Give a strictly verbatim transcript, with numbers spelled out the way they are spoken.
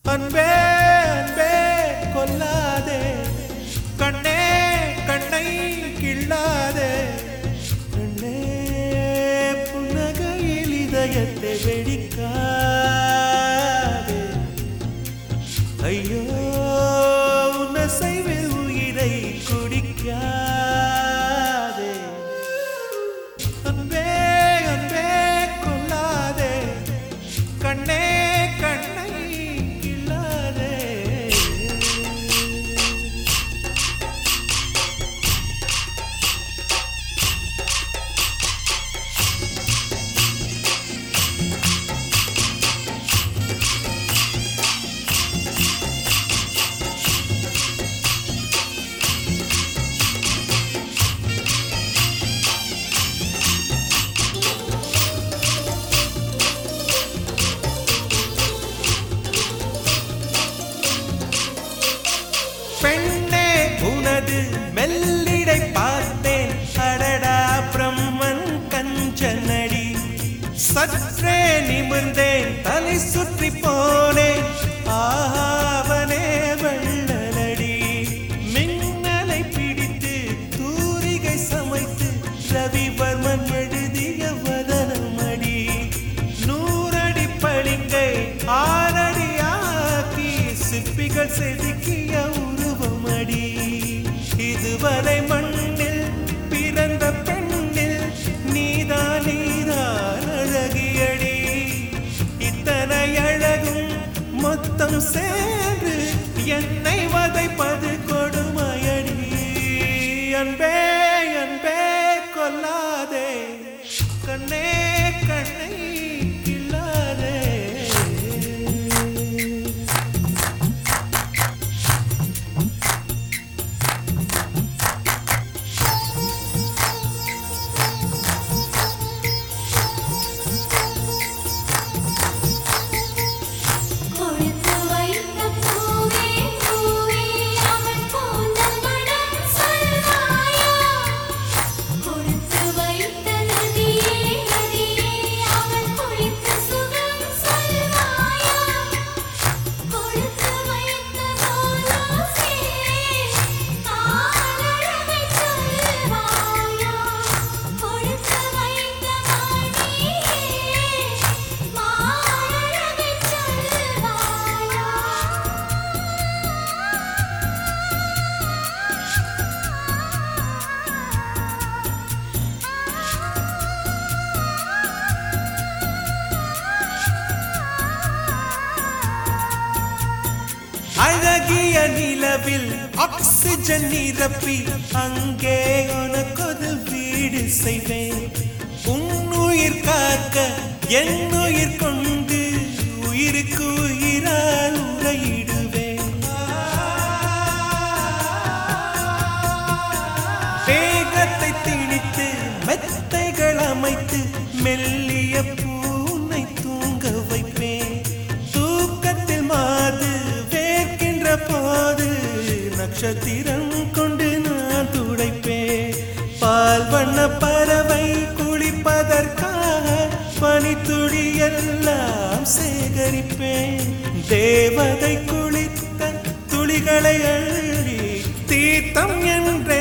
அன்பே அன்பே கொல்லாதே, கண்ணே கண்ணை கிள்ளாதே, கண்ணே புன்னகையில் இதயத்தை வெடிக்காதே, ஐயோ உன்னசைவில் உயிரை குடிக்காதே. அன்பே அன்பே கொல்லாதே, கண்ணே கண்ணை கிள்ளாதே. பெண்ணே உனது மெல்லிடை பார்த்தேன், அடடா பிரம்மன் கஞ்சனடி. சற்றே நிமிர்ந்தேன், தலை சுற்றி போனேன், ஆவனே வெள்ளலடி. மின்னலை பிடித்து தூரிகை சமைத்து ரவிவர்மன் எழுதிய வதனமடி. நூறடி பளிங்கை ஆறடியாக்கி சிற்பிகள் செதுக்கிய உருவமடி. இதுவரை மண்ணில் பிறந்த பெண்ணில் நீதான் நீதான் அழகியடி. இத்தனை அழகும் மொத்தம் சேர்ந்து என்னை வதைப்பது கொடுமையடி. அன்பே அன்பே கொல்லாதே, கண்ணே கண்ணை கிள்ளாதே. அழகிய நிலவில் ஆக்சிஜன் நிரப்பி அங்கே உனக்கொரு வீடு செய்வேன். உன்னுயிர் காக்க என் உயிர் கொண்டு உயிருக்கு உயிரால் உரையிடுவேன். வேகத்தை திணித்து மெத்தைகள் அமைத்து மெல்லிய பூனை தூங்க வைப்பேன். தூக்கத்தில் மாது போது நட்சத்திரம் கொண்டு நான் துடைப்பேன். பால் வண்ண பறவை குளிப்பதற்காக பனித்துளி எல்லாம் சேகரிப்பேன். தேவதை குளித்த துளிகளை அள்ளி தீர்த்தம் என்றே